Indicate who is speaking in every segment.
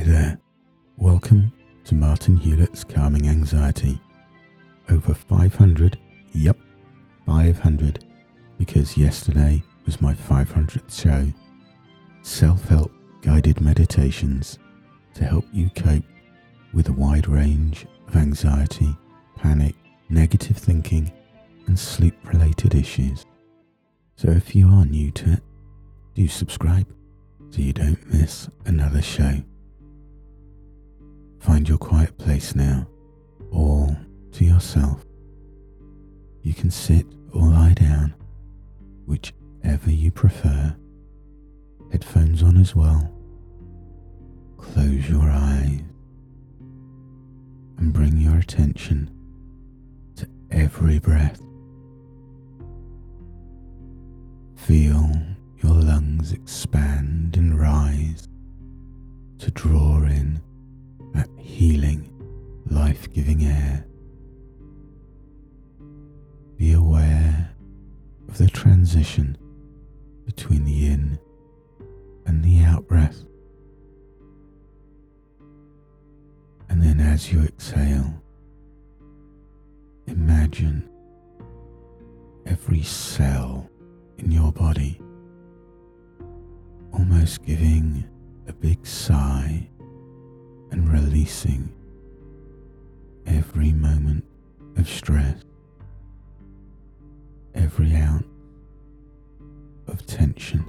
Speaker 1: there. Welcome to Martin Hewlett's Calming Anxiety. Over 500, yep, 500, because yesterday was my 500th show. Self-help guided meditations to help you cope with a wide range of anxiety, panic, negative thinking, and sleep-related issues. So if you are new to it, do subscribe so you don't miss another show. Find your quiet place now, all to yourself. You can sit or lie down, whichever you prefer. Headphones on as well. Close your eyes and bring your attention to every breath. Feel your lungs expand and rise to draw in that healing, life-giving air. Be aware of the transition between the in and the out breath. And then as you exhale, imagine every cell in your body almost giving a big sigh and releasing every moment of stress, every ounce of tension,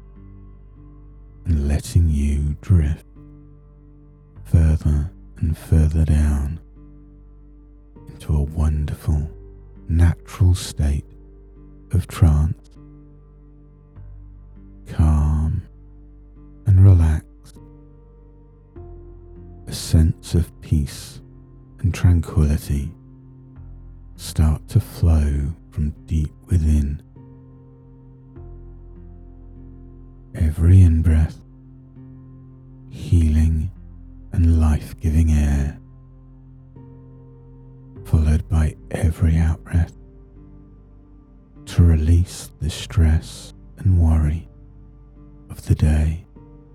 Speaker 1: and letting you drift further and further down into a wonderful, natural state of trance, calm and relaxed. A sense of peace and tranquility start to flow from deep within. Every in-breath, healing and life-giving air, followed by every out-breath to release the stress and worry of the day.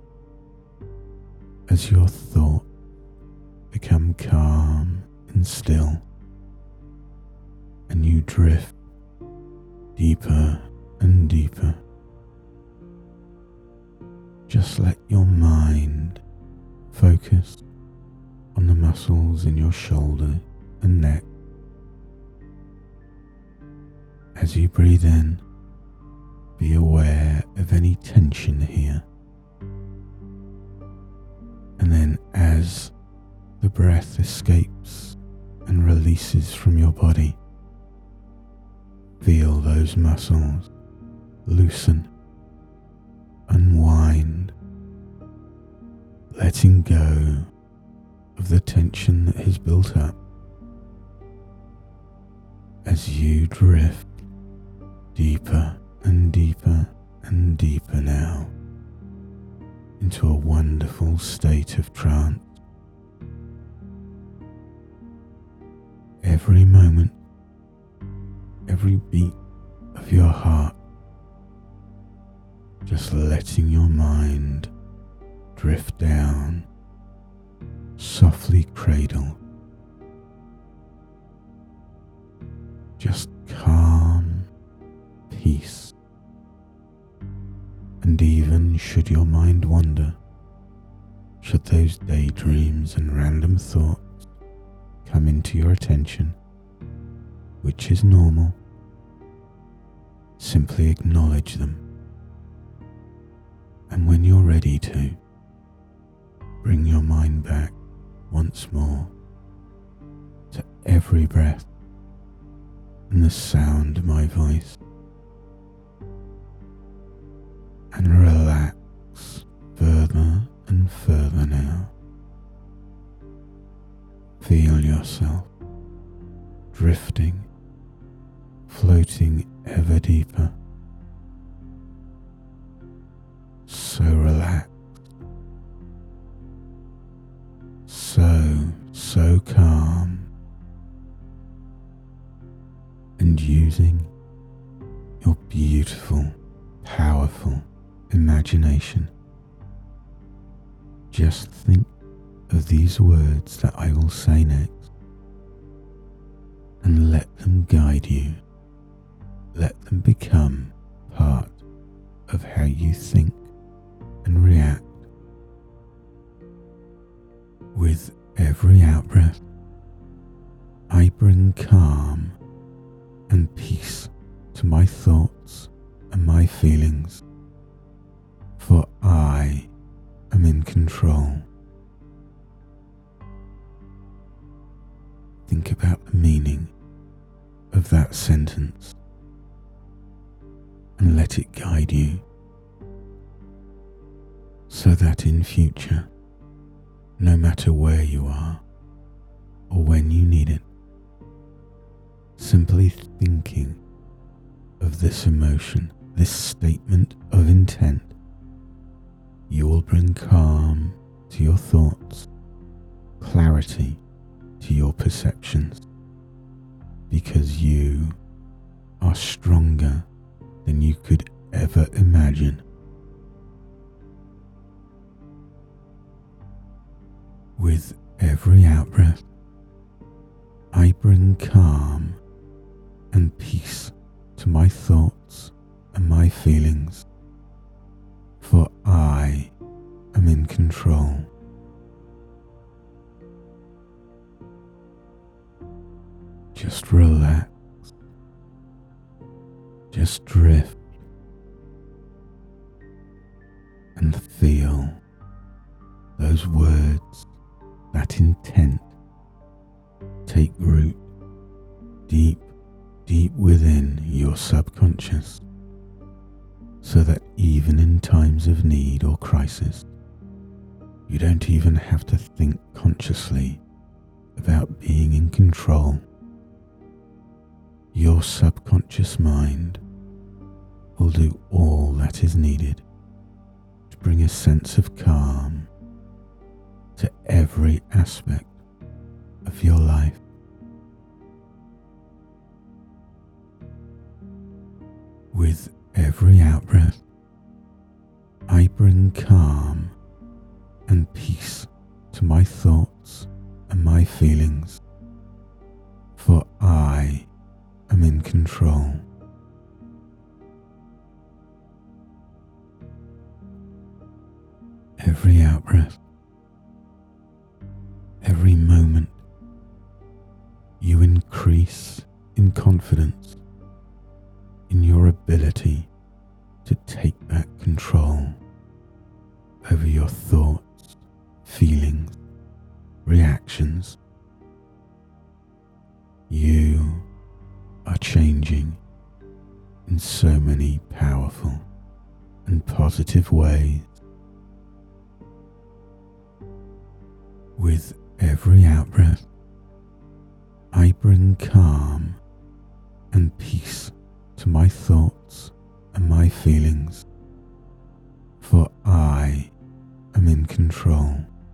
Speaker 1: As your thoughts become calm and still, and you drift deeper and deeper, just let your mind focus on the muscles in your shoulder and neck. As you breathe in, be aware of any tension here. And then as the breath escapes and releases from your body, feel those muscles loosen, unwind, letting go of the tension that has built up. As you drift deeper and deeper and deeper now into a wonderful state of trance. Every moment, every beat of your heart, just letting your mind drift down, softly cradle, just calm peace. And even should your mind wander, should those daydreams and random thoughts come into your attention, which is normal, simply acknowledge them. And when you're ready to, bring your mind back once more to every breath and the sound of my voice. And relax further and further now. Feel yourself drifting, floating ever deeper. So relaxed, so calm, and using your beautiful, powerful imagination. Just think of these words that I will say next, and let them guide you. Let them become part of how you think and react. With every out-breath, I bring calm and peace to my thoughts and my feelings, for I am in control. Think about the meaning of that sentence and let it guide you, so that in future, no matter where you are or when you need it, simply thinking of this emotion, this statement of intent, you will bring calm to your thoughts, clarity to your perceptions, because you are stronger than you could ever imagine. With every out-breath, I bring calm and peace to my thoughts and my feelings, for I am in control. Just relax, just drift, and feel those words, that intent, take root deep within your subconscious, so that even in times of need or crisis, you don't even have to think consciously about being in control. Your subconscious mind will do all that is needed to bring a sense of calm to every aspect of your life. With every out-breath, I bring calm and peace to my thoughts and my feelings, for I am in control. Every out-breath, every moment, you increase in confidence in your ability to take back control over your thoughts, feelings, reactions. You are changing in so many powerful and positive ways. With every out-breath, I bring calm and peace to my thoughts and my feelings, for I am in control.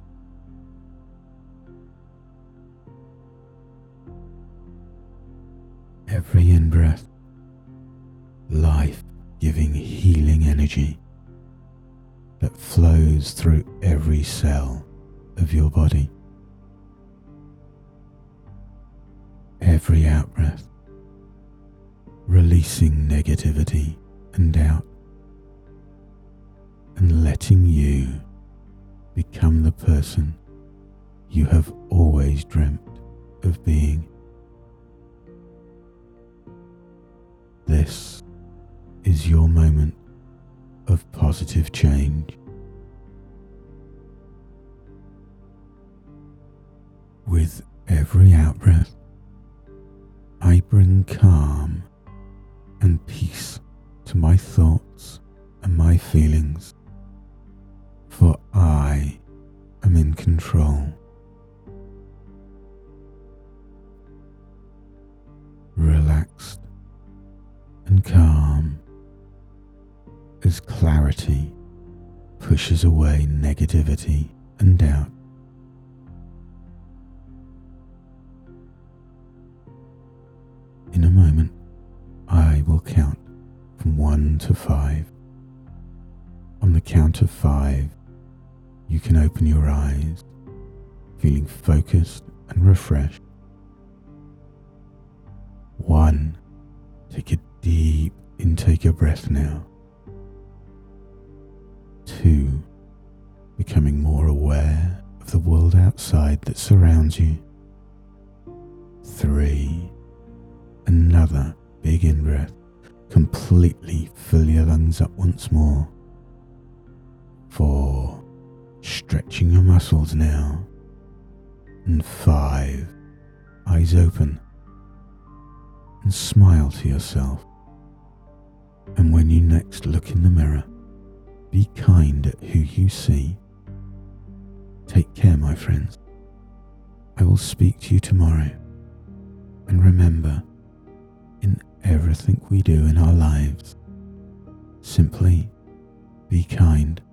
Speaker 1: Every in-breath, life-giving healing energy that flows through every cell of your body. Every out-breath, releasing negativity and doubt, and letting you become the person you have always dreamt of being. This is your moment of positive change. With every out-breath, I bring calm and peace to my thoughts and my feelings, for I am in control. Relaxed and calm as clarity pushes away negativity and doubt. In a moment, I will count from 1 to 5. On the count of 5, you can open your eyes feeling focused and refreshed. 1. Take a deep intake of breath now. 2. Becoming more aware of the world outside that surrounds you. 3. Another big in-breath. Completely fill your lungs up once more. 4. Stretching your muscles now. And 5. Eyes open. And smile to yourself. And when you next look in the mirror, be kind at who you see. Take care, my friends. I will speak to you tomorrow. And remember, in everything we do in our lives, simply be kind.